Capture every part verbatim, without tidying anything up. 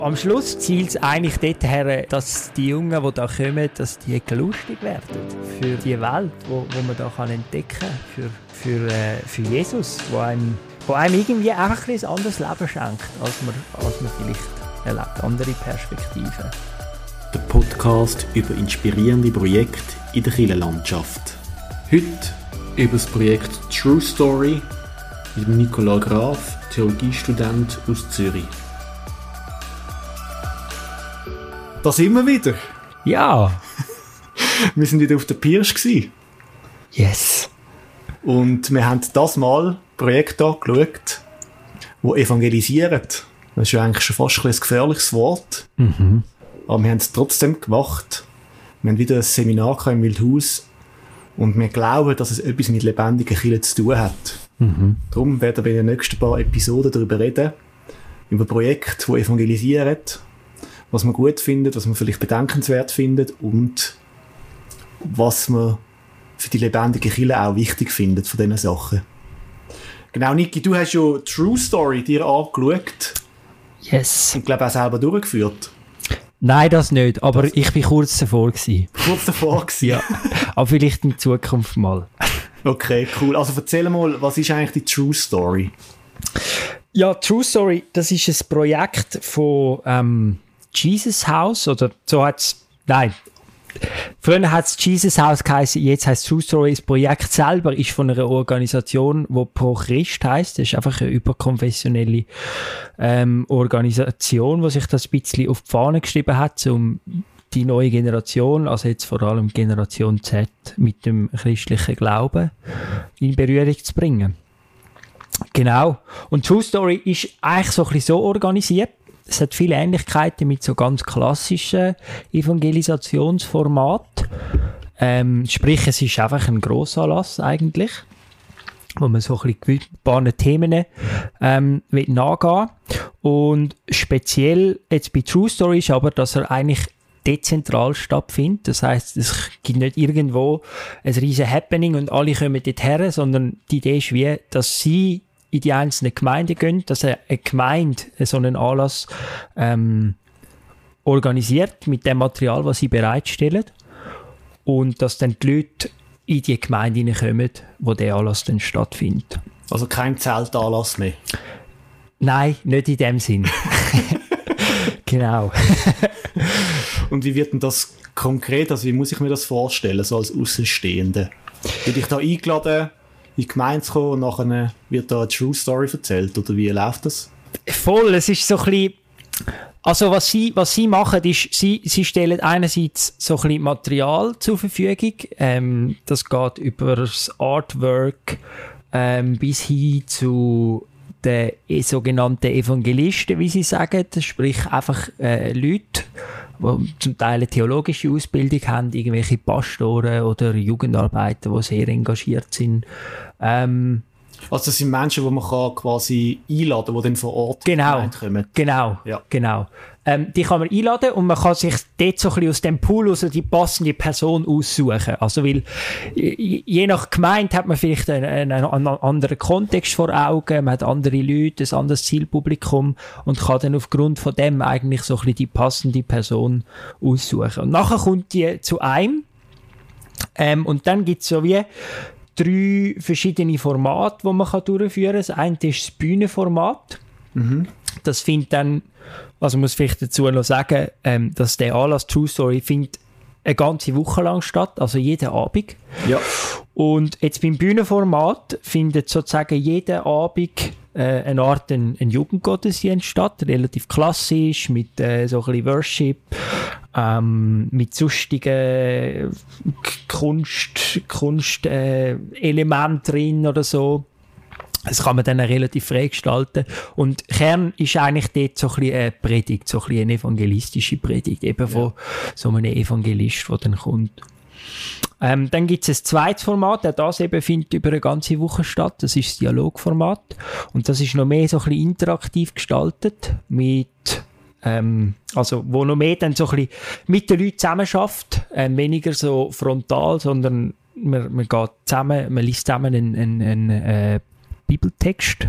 Am Schluss zielt es eigentlich dorthin, dass die Jungen, die da kommen, dass die lustig werden für die Welt, die wo, wo man da kann entdecken kann, für, für, äh, für Jesus, wo einem, wo einem irgendwie einfach ein anderes Leben schenkt, als man, als man vielleicht erlebt, andere Perspektiven. Der Podcast über inspirierende Projekte in der Kirchenlandschaft. Heute über das Projekt True Story mit Nicolas Graf, Theologiestudent aus Zürich. Da sind wir wieder. Ja. Wir sind wieder auf der Pirsch gsi. Yes. Und wir haben das Mal Projekte angeschaut, die evangelisieren. Das ist ja eigentlich schon fast ein gefährliches Wort. Mhm. Aber wir haben es trotzdem gemacht. Wir haben wieder ein Seminar im Wildhaus. Und wir glauben, dass es etwas mit lebendigen Kirchen zu tun hat. Mhm. Darum werden wir in den nächsten paar Episoden darüber reden. Über Projekte, die evangelisieren. Was man gut findet, was man vielleicht bedenkenswert findet und was man für die lebendige Kirche auch wichtig findet von diesen Sachen. Genau, Niki, du hast ja True Story dir angeschaut. Yes. Und glaube auch selber durchgeführt. Nein, das nicht, aber das ich war kurz davor gewesen. Kurz davor gewesen? Ja, aber vielleicht in Zukunft mal. Okay, cool. Also erzähl mal, was ist eigentlich die True Story? Ja, True Story, das ist ein Projekt von ähm, Jesus House, oder so hat es, nein, früher hat es Jesus House geheißen, jetzt heisst True Story. Das Projekt selber ist von einer Organisation, die Pro Christ heisst. Das ist einfach eine überkonfessionelle ähm, Organisation, die sich das ein bisschen auf die Fahne geschrieben hat, um die neue Generation, also jetzt vor allem Generation Z, mit dem christlichen Glauben in Berührung zu bringen. Genau. Und True Story ist eigentlich so ein bisschen so organisiert. Es hat viele Ähnlichkeiten mit so ganz klassischen Evangelisationsformaten. Ähm, sprich, es ist einfach ein Grossanlass eigentlich, wo man so ein bisschen ein paar Themen ähm, nachgehen will. Und speziell jetzt bei True Story ist aber, dass er eigentlich dezentral stattfindet. Das heisst, es gibt nicht irgendwo ein riesen Happening und alle kommen dort her, sondern die Idee ist wie, dass sie in die einzelnen Gemeinden gehen, dass eine Gemeinde so einen Anlass ähm, organisiert mit dem Material, das sie bereitstellen, und dass dann die Leute in die Gemeinde hineinkommen, wo der Anlass dann stattfindet. Also kein Zeltanlass mehr? Nein, nicht in dem Sinn. Genau. Und wie wird denn das konkret, also wie muss ich mir das vorstellen, so als Außenstehende? Werde ich da eingeladen, in die Gemeinde zu kommen und nachher wird da eine True Story erzählt, oder wie läuft das? Voll, es ist so ein bisschen, also was sie, was sie machen, ist, sie, sie stellen einerseits so ein bisschen Material zur Verfügung, ähm, das geht über das Artwork ähm, bis hin zu den sogenannten Evangelisten, wie sie sagen, sprich einfach äh, Leute, die zum Teil eine theologische Ausbildung haben, irgendwelche Pastoren oder Jugendarbeiter, die sehr engagiert sind. Ähm, also das sind Menschen, die man kann quasi einladen kann, die dann vor Ort genau, kommen. Genau, ja. genau. Ähm, die kann man einladen und man kann sich dort so ein bisschen aus dem Pool also die passende Person aussuchen. Also weil je nach Gemeinde hat man vielleicht einen, einen, einen anderen Kontext vor Augen, man hat andere Leute, ein anderes Zielpublikum und kann dann aufgrund von dem eigentlich so ein bisschen die passende Person aussuchen. Und nachher kommt die zu einem ähm, und dann gibt es so wie drei verschiedene Formate, die man kann durchführen kann. Das eine ist das Bühnenformat. Mhm. Das findet dann, also muss vielleicht dazu noch sagen, ähm, dass der Anlass True Story findet eine ganze Woche lang statt, also jeden Abend. Ja. Und jetzt beim Bühnenformat findet sozusagen jeden Abend äh, eine Art ein, ein Jugendgottesdienst statt, relativ klassisch, mit äh, so ein bisschen Worship, ähm, mit sonstigen Kunst, Kunst äh, Elementen drin oder so. Das kann man dann relativ frei gestalten. Und Kern ist eigentlich dort so ein bisschen eine Predigt, so ein bisschen eine evangelistische Predigt, eben von ja. so einem Evangelist, der dann kommt. Ähm, dann gibt es ein zweites Format, auch das eben findet über eine ganze Woche statt. Das ist das Dialogformat. Und das ist noch mehr so ein bisschen interaktiv gestaltet, mit Ähm, also, wo noch mehr dann so ein bisschen mit den Leuten zusammen schafft, ähm, weniger so frontal, sondern man, man geht zusammen, man liest zusammen einen, einen, einen äh, Bibeltext,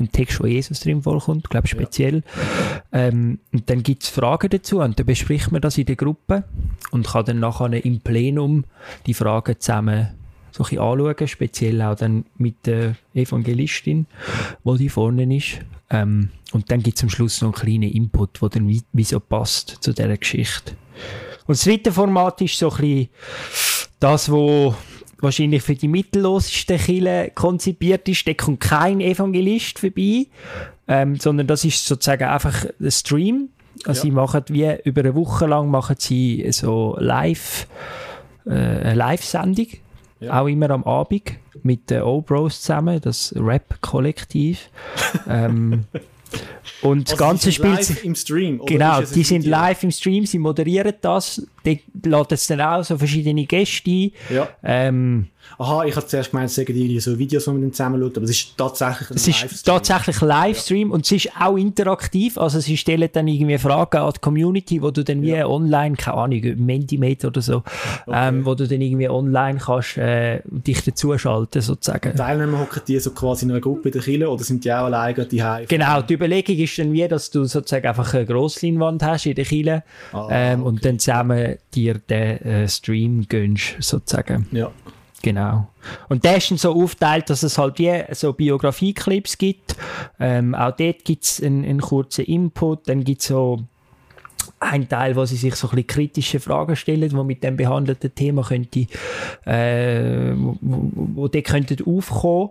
ein Text, wo Jesus drin vorkommt, glaube ich speziell. Ja. Ähm, und dann gibt es Fragen dazu und dann bespricht man das in der Gruppe und kann dann nachher im Plenum die Fragen zusammen so ein bisschen anschauen, speziell auch dann mit der Evangelistin, die die vorne ist. Ähm, und dann gibt es am Schluss noch einen kleinen Input, der dann wie, wie so passt zu dieser Geschichte. Und das dritte Format ist so ein bisschen das, was wahrscheinlich für die mittellosesten Kirchen konzipiert ist. Da kommt kein Evangelist vorbei, ähm, sondern das ist sozusagen einfach ein Stream. Also ja. Sie machen wie über eine Woche lang machen sie so live, äh, eine Live-Sendung. Ja. Auch immer am Abend mit den O-Bros zusammen, das Rap-Kollektiv. ähm, und das also Ganze spielt sich im Stream. Oder genau, die sind live im Stream, sie moderieren das, die laden es dann auch so verschiedene Gäste ein. Ja. Ähm, Aha, ich habe zuerst gemeint, es sagen die so Videos, die man dann zusammen schaut, aber es ist tatsächlich ein Es ist Livestream. tatsächlich Livestream ja. Und es ist auch interaktiv, also sie stellen dann irgendwie Fragen an die Community, wo du dann ja. wie online, keine Ahnung, Mentimeter oder so, okay. ähm, wo du dann irgendwie online kannst äh, dich dazuschalten sozusagen. Teilnehmer hocken die so quasi in einer Gruppe in der Kirche oder sind die auch alleine die Hause? Genau, die Überlegung ist dann wie, dass du sozusagen einfach eine Grossleinwand hast in der Kirche ah, ähm, okay. und dann zusammen dir den äh, Stream gönnst sozusagen. Ja. Genau. Und der ist dann so aufgeteilt, dass es halt wie so Biografieclips gibt. Ähm, auch dort gibt es einen, einen kurzen Input. Dann gibt es so einen Teil, wo sie sich so ein bisschen kritische Fragen stellen, die mit dem behandelten Thema könnte, äh, wo, wo die könnten aufkommen.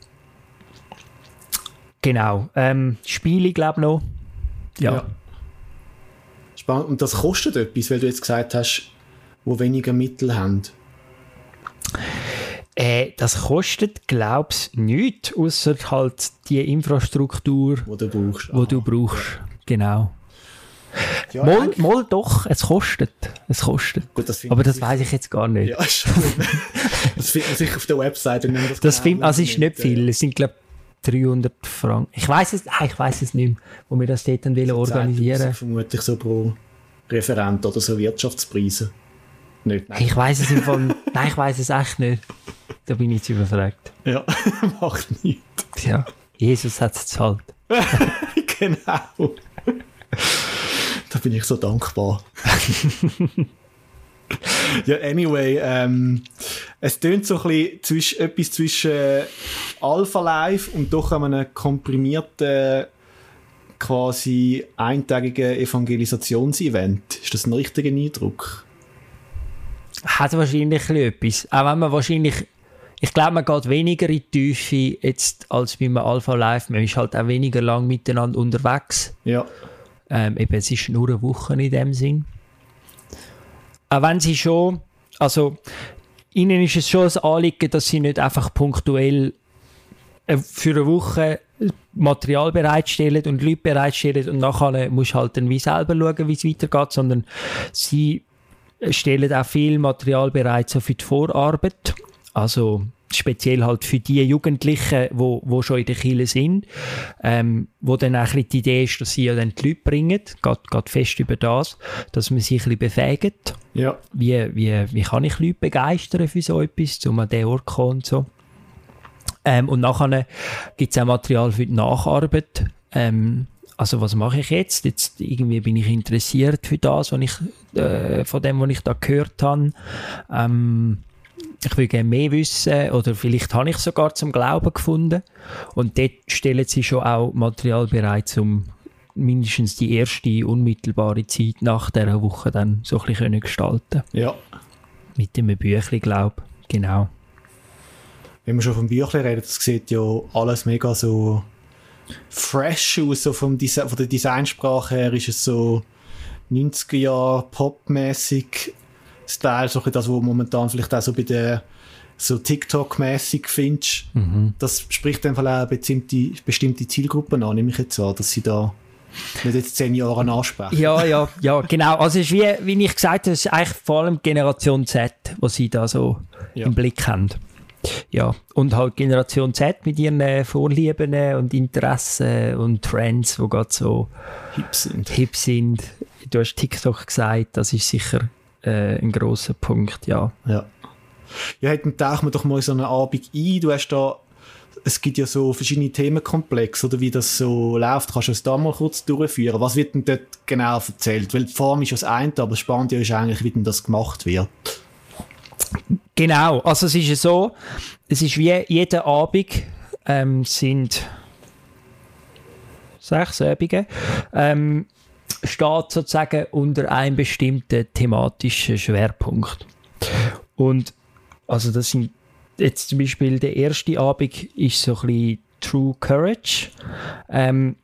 Genau. Ähm, Spiele, glaube ich, noch. Ja. ja. Spannend. Und das kostet etwas, weil du jetzt gesagt hast, wo weniger Mittel haben. Äh, das kostet, glaub's, nichts, ausser halt die Infrastruktur, wo du brauchst. Wo du brauchst. Genau. Ja, mal, mal doch, es kostet. Es kostet. Gut, das aber das weiß ich jetzt gar nicht. Ja, schon. Das findet man sicher auf der Website. Und das das find, also es ist nicht viel. Es sind, glaube ich, dreihundert Franken. Ich weiß es, ich weiß es nicht mehr, wo wir das dort dann so organisieren. Vermutlich so pro Referent oder so Wirtschaftspreise. Nicht, nein. Ich weiß es im Fall, nein, ich weiß es echt nicht. Da bin ich jetzt überfragt. Ja, macht nichts. Ja, Jesus hat es gezahlt. Genau. Da bin ich so dankbar. Ja, anyway, ähm, es tönt so ein bisschen zwischen, etwas zwischen Alpha Live und doch einem komprimierten, quasi eintägigen Evangelisationsevent. Ist das ein richtiger Eindruck? Hat wahrscheinlich etwas. Auch wenn man wahrscheinlich, ich glaube, man geht weniger in die Tiefe jetzt als bei einem Alpha Live. Man ist halt auch weniger lang miteinander unterwegs. Ja. Ähm, eben, es ist nur eine Woche in dem Sinn. Auch wenn sie schon, also ihnen ist es schon ein Anliegen, dass sie nicht einfach punktuell für eine Woche Material bereitstellen und Leute bereitstellen und nachher musst du halt dann wie selber schauen, wie es weitergeht, sondern sie stellen auch viel Material bereit so für die Vorarbeit, also speziell halt für die Jugendlichen, wo, wo schon in der Kirche sind, ähm, wo dann auch die Idee ist, dass sie ja dann die Leute bringen, geht, geht fest über das, dass man sich ein bisschen befähigt. Ja. Wie, wie, wie kann ich Leute begeistern für so etwas, um an den Ort zu kommen und so. Ähm, und nachher gibt es auch Material für die Nacharbeit. Ähm, also was mache ich jetzt? Jetzt irgendwie bin ich interessiert für das, was ich, äh, von dem, was ich da gehört habe. Ähm, ich will gerne mehr wissen oder vielleicht habe ich sogar zum Glauben gefunden. Und dort stellen sie schon auch Material bereit, um mindestens die erste unmittelbare Zeit nach dieser Woche dann so ein bisschen gestalten. Ja. Mit dem Büchlein, glaube ich. Genau. Wenn wir schon vom Büchlein reden, das sieht ja alles mega so fresh aus, so vom Desi- von der Designsprache her ist es so neunziger Jahre popmäßig Style, so das, was momentan vielleicht auch so bei der so TikTok-mäßig findest. Mhm. Das spricht einfach auch bestimmte, bestimmte Zielgruppen an, nehme ich jetzt an, dass sie da nicht jetzt zehn Jahre ansprechen. Ja, ja, ja, genau. Also es ist wie, wie ich gesagt habe, es ist eigentlich vor allem Generation Z, was sie da so ja. im Blick haben. Ja, und halt Generation Z mit ihren äh, Vorlieben und Interessen und Trends, die gerade so hip sind. hip sind. Du hast TikTok gesagt, das ist sicher äh, ein grosser Punkt, ja. Ja, ja, dann tauchen wir doch mal so einen Abend ein. Du hast da es gibt ja so verschiedene Themenkomplexe, oder wie das so läuft. Kannst du das da mal kurz durchführen? Was wird denn dort genau erzählt? Weil die Form ist das eine, aber das Spannende ist eigentlich, wie denn das gemacht wird. Genau, also es ist ja so, es ist wie jeden Abend ähm, sind sechs Abende, ähm, steht sozusagen unter einem bestimmten thematischen Schwerpunkt. Und also das sind jetzt zum Beispiel der erste Abend ist so ein bisschen True Courage. Ähm,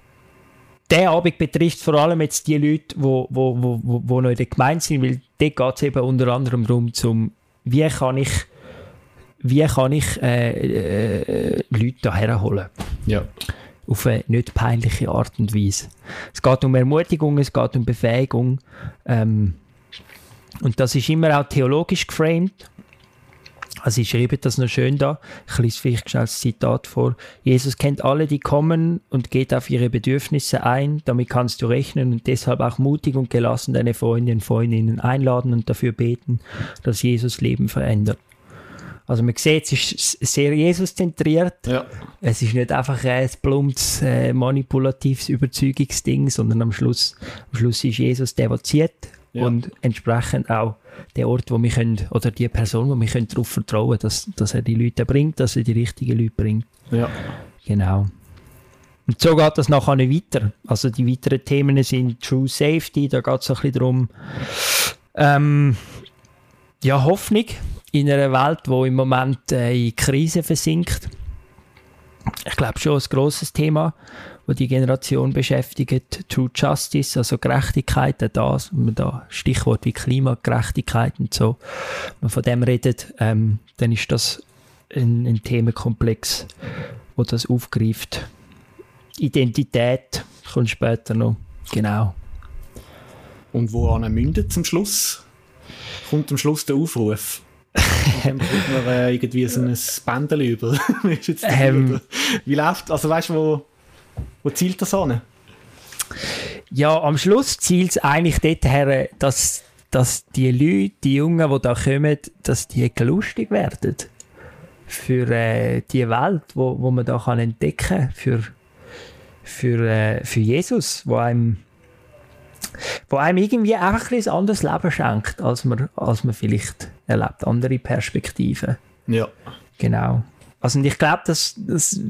der Abend betrifft vor allem jetzt die Leute, die wo, wo, wo, wo, wo noch in der Gemeinde sind, weil dort geht es eben unter anderem darum, zum, wie kann ich, wie kann ich äh, äh, Leute hierher holen. Ja. Auf eine nicht peinliche Art und Weise. Es geht um Ermutigung, es geht um Befähigung. Ähm, und das ist immer auch theologisch geframed. Also ich schreibe das noch schön da. Ich lese vielleicht schnell das Zitat vor. Jesus kennt alle, die kommen und geht auf ihre Bedürfnisse ein. Damit kannst du rechnen und deshalb auch mutig und gelassen deine Freundinnen und Freundinnen einladen und dafür beten, dass Jesus Leben verändert. Also man sieht, es ist sehr Jesus-zentriert. Ja. Es ist nicht einfach ein plumpes, äh, manipulatives Überzeugungsding, sondern am Schluss, am Schluss ist Jesus der, der zieht. Ja. Und entsprechend auch der Ort, wo wir können, oder die Person, wo wir können darauf vertrauen können, dass, dass er die Leute bringt, dass er die richtigen Leute bringt. Ja. Genau. Und so geht das nachher nicht weiter. Also die weiteren Themen sind True Safety, da geht es ein bisschen darum, ähm, ja, Hoffnung in einer Welt, die im Moment äh, in Krise versinkt. Ich glaube schon ein grosses Thema, das die Generation beschäftigt. True Justice, also Gerechtigkeit, auch das, wenn man da Stichwort wie Klimagerechtigkeit und so, wenn man von dem redet, ähm, dann ist das ein, ein Themenkomplex, wo das aufgreift. Identität kommt später noch, genau. Und wo mündet zum Schluss? Kommt am Schluss der Aufruf? Dann kommt man äh, irgendwie so ein Bändchen über. ähm, Wie läuft, also weißt du, wo, wo zielt das an? Ja, am Schluss zielt es eigentlich dort her, dass, dass die Leute, die Jungen, die da kommen, dass die lustig werden für äh, die Welt, wo, wo man da kann entdecken kann, für, für, äh, für Jesus, wo einem wo einem irgendwie einfach ein anderes Leben schenkt, als man, als man vielleicht erlebt. Andere Perspektiven. Ja. Genau. Also und ich glaube, das, das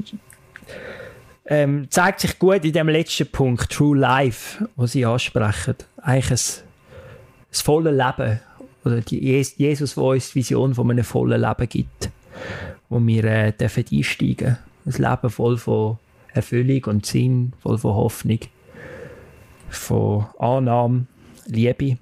ähm, zeigt sich gut in dem letzten Punkt, True Life, was Sie ansprechen. Eigentlich ein, ein volles Leben. Oder die Jesus, der uns die Vision von einem vollen Leben gibt, wo wir äh, dürfen einsteigen. Ein Leben voll von Erfüllung und Sinn, voll von Hoffnung, von Annahme, Liebe.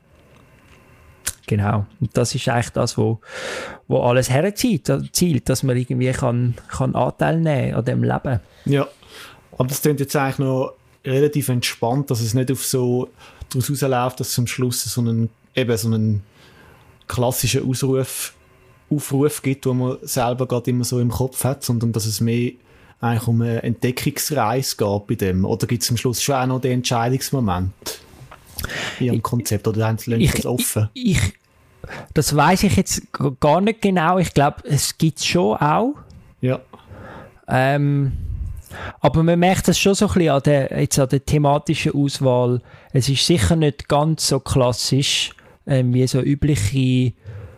Genau. Und das ist eigentlich das, wo, wo alles herzieht, zielt, dass man irgendwie kann, kann Anteil nehmen an diesem Leben. Ja, aber das klingt jetzt eigentlich noch relativ entspannt, dass es nicht auf so daraus rausläuft, dass es am Schluss so einen, eben so einen klassischen Ausruf, Aufruf gibt, den man selber gerade immer so im Kopf hat, sondern dass es mehr eigentlich um eine Entdeckungsreise geht bei dem. Oder gibt es am Schluss schon auch noch den Entscheidungsmoment in einem Konzept? Oder haben Sie das offen? Ich, ich, das weiss ich jetzt gar nicht genau. Ich glaube, es gibt es schon auch. Ja. Ähm, aber man merkt das schon so ein bisschen an der, jetzt an der thematischen Auswahl. Es ist sicher nicht ganz so klassisch, ähm, wie so übliche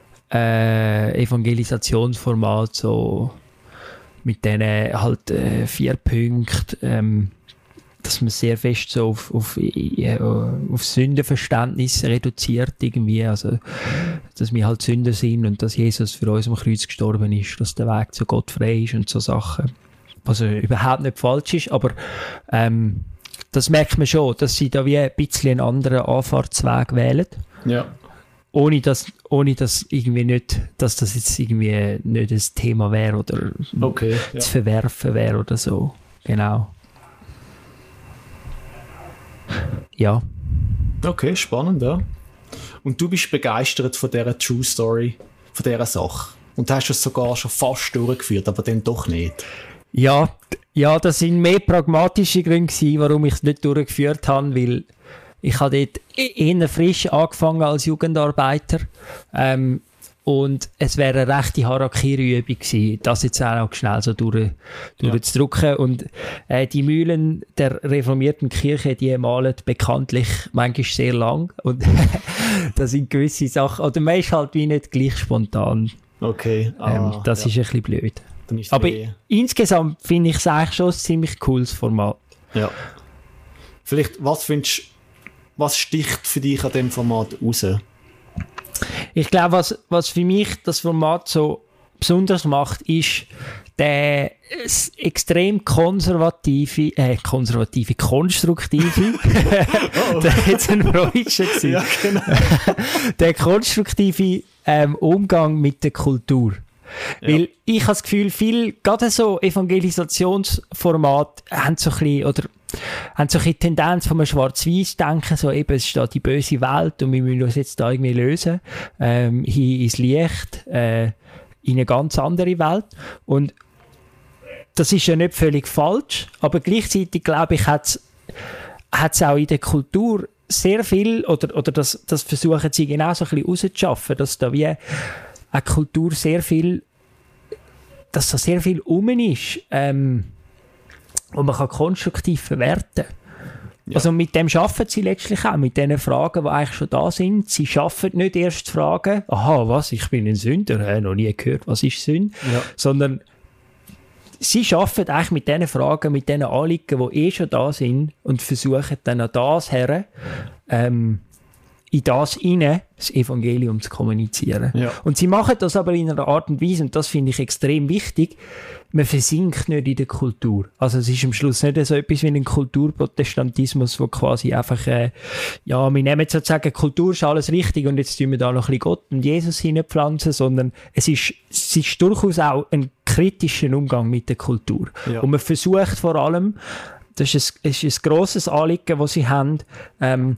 äh, Evangelisationsformate, so mit diesen halt äh, vier Punkten, ähm, dass man sehr fest so auf, auf, äh, auf Sündenverständnis reduziert irgendwie, also dass wir halt Sünder sind und dass Jesus für uns am Kreuz gestorben ist, dass der Weg zu Gott frei ist und so Sachen, was also überhaupt nicht falsch ist, aber ähm, das merkt man schon, dass sie da wie ein bisschen einen anderen Anfahrtsweg wählen. Ja. Ohne dass, ohne dass irgendwie nicht, dass das jetzt irgendwie nicht ein Thema wäre oder okay, ja. zu verwerfen wäre oder so. Genau. Ja. Okay, spannend, ja. Und du bist begeistert von dieser True Story, von dieser Sache. Und hast es sogar schon fast durchgeführt, aber dann doch nicht. Ja, ja, das sind mehr pragmatische Gründe gewesen, warum ich es nicht durchgeführt habe, weil ich habe dort eher frisch angefangen als Jugendarbeiter. Ähm, und es wäre eine rechte Harakiri-Übung gewesen, das jetzt auch schnell so durch, durchzudrücken. Ja. Und äh, die Mühlen der reformierten Kirche, die malen bekanntlich manchmal sehr lang. Und da sind gewisse Sachen, oder man ist halt wie nicht gleich spontan. Okay. Ah, ähm, das ja. ist ein bisschen blöd. Aber eh... insgesamt finde ich es eigentlich schon ein ziemlich cooles Format. Ja. Vielleicht, was findest was sticht für dich an diesem Format raus? Ich glaube, was, was für mich das Format so besonders macht, ist der extrem konservative, äh, konservative, konstruktive, oh. der jetzt ein Freudchen gewesen. Ja, genau. Der konstruktive ähm, Umgang mit der Kultur. Ja. Weil ich habe das Gefühl, viel, gerade so Evangelisationsformate haben so ein bisschen, oder haben so eine Tendenz von einem Schwarz-Weiß-Denken, so eben, es steht die böse Welt und wir müssen uns jetzt da irgendwie lösen, ähm, hier ins Licht, äh, in eine ganz andere Welt. Und das ist ja nicht völlig falsch, aber gleichzeitig, glaube ich, hat es auch in der Kultur sehr viel, oder, oder das, das versuchen sie genau so ein bisschen rauszuschaffen, dass da wie eine Kultur sehr viel, dass da sehr viel um ist, ähm, und man kann konstruktiv verwerten. Ja. Also mit dem arbeiten sie letztlich auch, mit den Fragen, die eigentlich schon da sind. Sie schaffen nicht erst Fragen, aha, was, ich bin ein Sünder, ich habe noch nie gehört, was ist Sünde, ja. Sondern sie arbeiten eigentlich mit diesen Fragen, mit diesen Anliegen, die eh schon da sind und versuchen dann an das her, ähm, in das hinein das Evangelium zu kommunizieren. Ja. Und sie machen das aber in einer Art und Weise, und das finde ich extrem wichtig, man versinkt nicht in der Kultur. Also es ist am Schluss nicht so etwas wie ein Kulturprotestantismus, wo quasi einfach, äh, ja, wir nehmen sozusagen, Kultur ist alles richtig und jetzt tun wir da noch ein bisschen Gott und Jesus hineinpflanzen, sondern es ist, es ist durchaus auch ein kritischer Umgang mit der Kultur. Ja. Und man versucht vor allem, das ist ein, ist ein grosses Anliegen, das sie haben, ähm,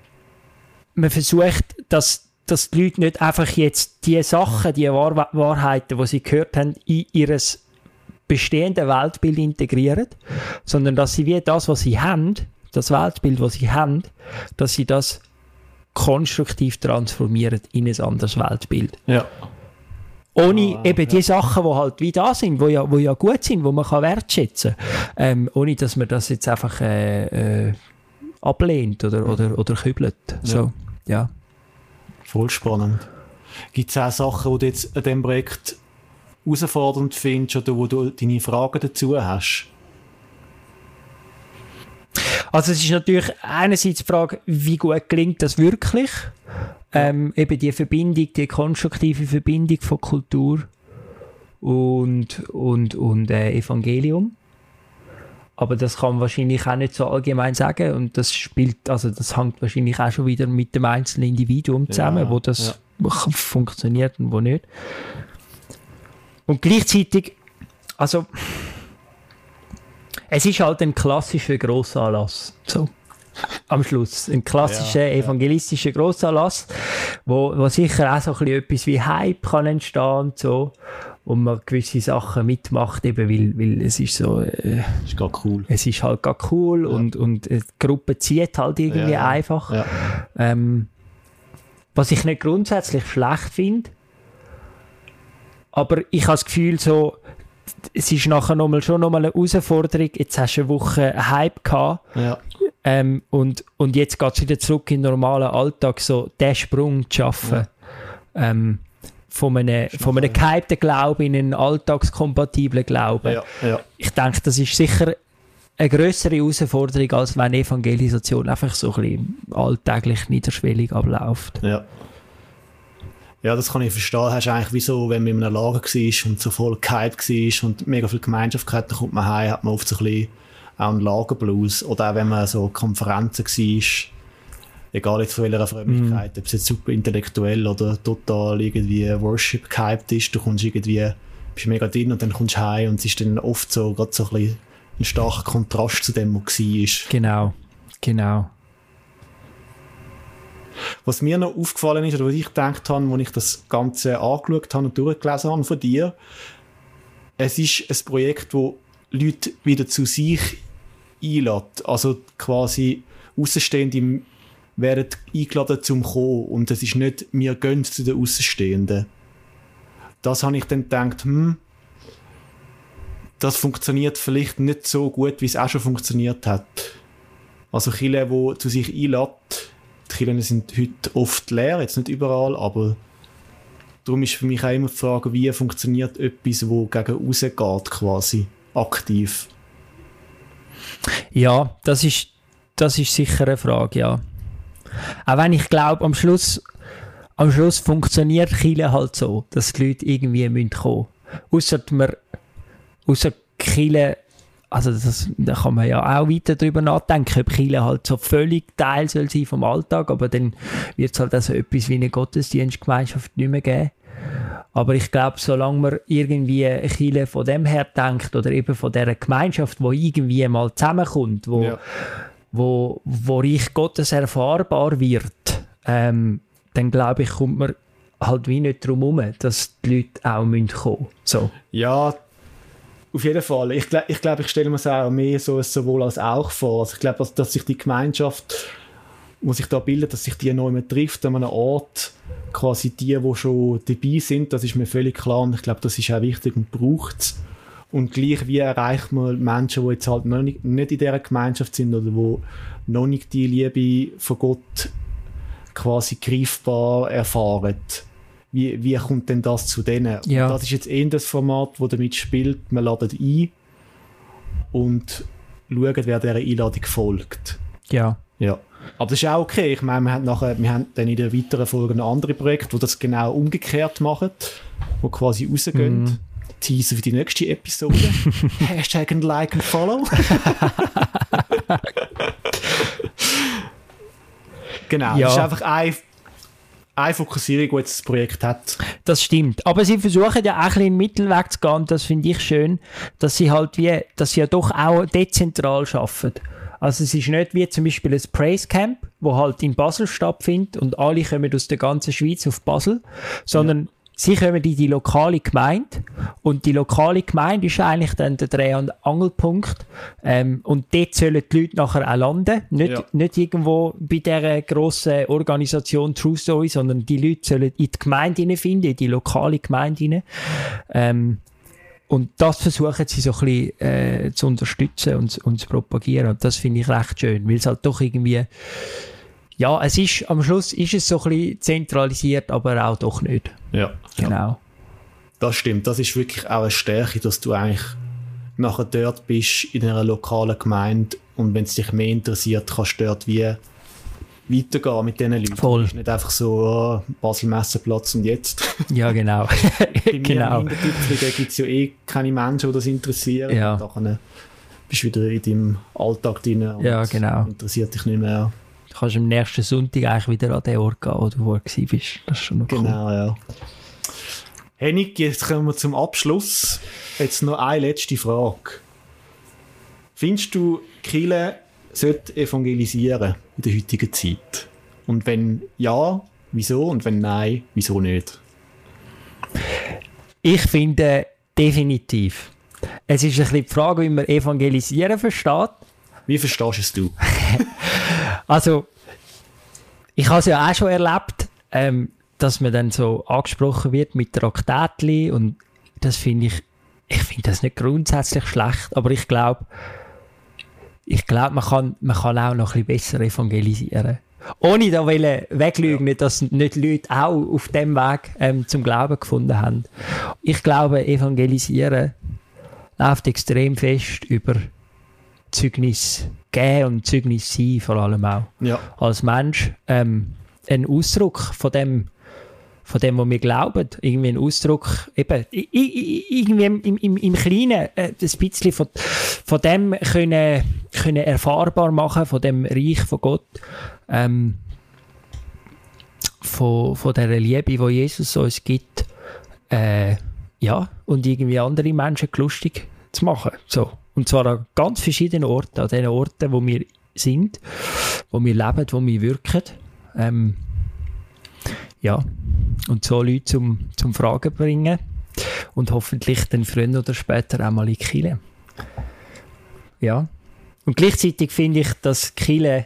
man versucht, dass, dass die Leute nicht einfach jetzt die Sachen, die Wahr- Wahrheiten, die sie gehört haben, in ihr bestehendes Weltbild integrieren, sondern dass sie wie das, was sie haben, das Weltbild, das sie haben, dass sie das konstruktiv transformieren in ein anderes Weltbild. Ja. Ohne ah, eben ja. die Sachen, die halt wie da sind, die ja, wo ja gut sind, die man kann wertschätzen kann, ähm, ohne dass man das jetzt einfach äh, äh, ablehnt oder, oder, oder kübelt. Ja. So, ja. Voll spannend. Gibt es auch Sachen, die du jetzt an diesem Projekt herausfordernd findest oder wo du deine Fragen dazu hast? Also es ist natürlich einerseits die Frage, wie gut gelingt das wirklich? Ja. Ähm, eben die Verbindung, die konstruktive Verbindung von Kultur und, und, und äh, Evangelium. Aber das kann man wahrscheinlich auch nicht so allgemein sagen und das spielt, also das hängt wahrscheinlich auch schon wieder mit dem einzelnen Individuum zusammen, ja, wo das ja. funktioniert und wo nicht. Und gleichzeitig, also es ist halt ein klassischer Grossanlass, so am Schluss, ein klassischer ja, evangelistischer ja. Grossanlass, wo, wo sicher auch so ein bisschen etwas wie Hype kann entstehen und so. Und man gewisse Sachen mitmacht, eben, weil, weil es ist so, äh, ist gar cool. Es ist halt gar cool ja. und, und die Gruppe zieht halt irgendwie ja. einfach. Ja. Ähm, was ich nicht grundsätzlich schlecht finde, aber ich habe das Gefühl, so, es ist nachher noch mal, schon nochmal eine Herausforderung, jetzt hast du eine Woche einen Hype gehabt ja. ähm, und, und jetzt geht es wieder zurück in den normalen Alltag, so den Sprung zu schaffen. Ja. Ähm, von einem, von einem gehypten Glauben in einen alltagskompatiblen Glauben. Ja, ja. Ich denke, das ist sicher eine grössere Herausforderung, als wenn Evangelisation einfach so ein bisschen alltäglich niederschwellig abläuft. Ja. Ja, das kann ich verstehen. Hast du eigentlich wie so, wenn man in einer Lager war und so voll gehypt war und mega viel Gemeinschaft hatte, dann kommt man heim, hat man oft so ein bisschen auch einen Lagerblues. Oder auch wenn man so Konferenzen war, egal jetzt von welcher Frömmigkeit, mm. ob es jetzt super intellektuell oder total irgendwie Worship gehypt ist, du kommst irgendwie, bist mega drin und dann kommst du heim und es ist dann oft so, gerade so ein bisschen ein starker Kontrast zu dem, was war. Genau, genau. Was mir noch aufgefallen ist, oder was ich gedacht habe, als ich das Ganze angeschaut habe und durchgelesen habe von dir, es ist ein Projekt, das Leute wieder zu sich einlädt. Also quasi Aussenstehende werden eingeladen zum Kommen und es ist nicht, wir gehen zu den Außenstehenden. das habe ich dann gedacht, hm, das funktioniert vielleicht nicht so gut, wie es auch schon funktioniert hat. Also Kirchen, die zu sich einlädt, die Kirchen sind heute oft leer, jetzt nicht überall, aber darum ist für mich auch immer die Frage, wie funktioniert etwas, das gegen raus geht, quasi, aktiv. Ja, das ist, das ist sicher eine Frage, ja. Auch wenn ich glaube, am Schluss, am Schluss funktioniert Kirche halt so, dass die Leute irgendwie kommen müssen. Ausser man, ausser Kirche, also das, da kann man ja auch weiter darüber nachdenken, ob Kirche halt so völlig Teil soll sein vom Alltag, aber dann wird es halt also etwas wie eine Gottesdienstgemeinschaft nicht mehr geben. Aber ich glaube, solange man irgendwie eine Kirche von dem her denkt oder eben von dieser Gemeinschaft, die irgendwie mal zusammenkommt, wo, ja. wo, wo Reich Gottes erfahrbar wird, ähm, dann glaube ich, kommt man halt wie nicht drum herum, dass die Leute auch kommen müssen. So. Ja, auf jeden Fall. Ich glaube, ich, glaub, ich stelle mir es auch mehr so ein sowohl als auch vor. Also ich glaube, dass, dass sich die Gemeinschaft, die sich da bildet, dass sich die neu mehr trifft, an einem Ort, quasi die, die schon dabei sind, das ist mir völlig klar und ich glaube, das ist auch wichtig und braucht es. Und gleich wie erreicht man Menschen, die jetzt halt noch nicht, nicht in dieser Gemeinschaft sind oder die noch nicht die Liebe von Gott quasi greifbar erfahren. Wie, wie kommt denn das zu denen? Ja. Das ist jetzt eher das Format, das damit spielt. Man ladet ein und schaut, wer dieser Einladung folgt. Ja. Ja. Aber das ist auch okay. Ich meine, wir haben, nachher, wir haben dann in der weiteren Folge noch andere Projekte, die das genau umgekehrt machen, die quasi rausgehen. Mm. Teaser für die nächste Episode. Hashtag and like and follow. Genau, ja. Das ist einfach ein eine Fokussierung, die jetzt das Projekt hat. Das stimmt. Aber sie versuchen ja auch ein bisschen einen Mittelweg zu gehen. Das finde ich schön, dass sie halt wie, dass sie ja doch auch dezentral arbeiten. Also es ist nicht wie zum Beispiel ein Praise Camp, wo halt in Basel stattfindet und alle kommen aus der ganzen Schweiz auf Basel, sondern ja. Sie kommen in die lokale Gemeinde und die lokale Gemeinde ist eigentlich dann der Dreh- und Angelpunkt ähm, und dort sollen die Leute nachher auch landen, nicht, ja. nicht irgendwo bei dieser grossen Organisation True Story, sondern die Leute sollen in die Gemeinde hineinfinden, in die lokale Gemeinde hinein. Ähm, und das versuchen sie so ein bisschen äh, zu unterstützen und, und zu propagieren und das finde ich recht schön, weil es halt doch irgendwie ja, es ist, am Schluss ist es so ein bisschen zentralisiert, aber auch doch nicht. Ja. Genau. Ja. Das stimmt. Das ist wirklich auch eine Stärke, dass du eigentlich nachher dort bist, in einer lokalen Gemeinde und wenn es dich mehr interessiert, kannst du dort wie weitergehen mit diesen Leuten. Voll. Nicht einfach so, oh, Basel-Messeplatz und jetzt. Ja, genau. Bei mir genau. im Hintertüpfchen gibt es ja eh keine Menschen, die das interessieren. Ja. Und dann bist du wieder in deinem Alltag drin und ja, genau. interessiert dich nicht mehr. Du kannst am nächsten Sonntag eigentlich wieder an den Ort gehen, wo du vorher warst. Das ist schon noch cool. Genau, ja. Henning, jetzt kommen wir zum Abschluss. Jetzt noch eine letzte Frage. Findest du, Kirche sollte evangelisieren in der heutigen Zeit? Und wenn ja, wieso? Und wenn nein, wieso nicht? Ich finde definitiv. Es ist ein bisschen die Frage, wie man evangelisieren versteht. Wie verstehst es du? Also, ich habe es ja auch schon erlebt, ähm, dass man dann so angesprochen wird mit Traktätli und das finde ich, ich finde das nicht grundsätzlich schlecht, aber ich glaube, ich glaube, man kann, man kann auch noch ein bisschen besser evangelisieren. Ohne da weglügen, ja. Dass nicht Leute auch auf dem Weg ähm, zum Glauben gefunden haben. Ich glaube, evangelisieren läuft extrem fest über Zeugnis geben und Zeugnis sein, vor allem auch. Ja. Als Mensch ähm, ein Ausdruck von dem, von dem, was wir glauben. Irgendwie ein Ausdruck, eben, irgendwie im, im, im Kleinen äh, ein bisschen von, von dem können, können erfahrbar machen, von dem Reich von Gott. Ähm, von, von dieser Liebe, die Jesus uns gibt. Äh, ja, und irgendwie andere Menschen lustig zu machen. So. Und zwar an ganz verschiedenen Orten, an den Orten, wo wir sind, wo wir leben, wo wir wirken. Ähm, ja, und so Leute zum, zum Fragen bringen und hoffentlich dann früher oder später auch mal in die Kirche. Ja. Und gleichzeitig finde ich, dass die Kirche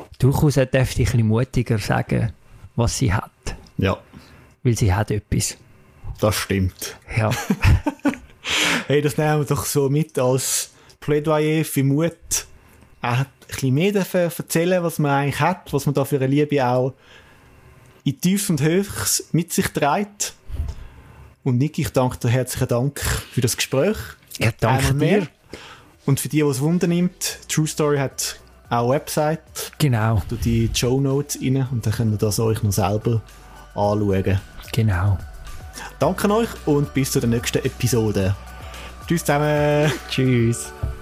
durchaus dürfte ein bisschen mutiger sagen, was sie hat. Ja. Weil sie hat etwas. Das stimmt. Ja. Hey, das nehmen wir doch so mit als Plädoyer für Mut. Auch ein bisschen mehr davon erzählen, was man eigentlich hat, was man da für eine Liebe auch in Tiefs und Höchst mit sich trägt. Und Niki, ich danke dir herzlichen Dank für das Gespräch. Ja, danke dir. Und für die, die es Wunder nimmt, True Story hat auch eine Website. Genau. Ich tue die Show Notes rein und dann könnt ihr das euch noch selber anschauen. Genau. Danke euch und bis zur nächsten Episode. Tschüss zusammen. Tschüss.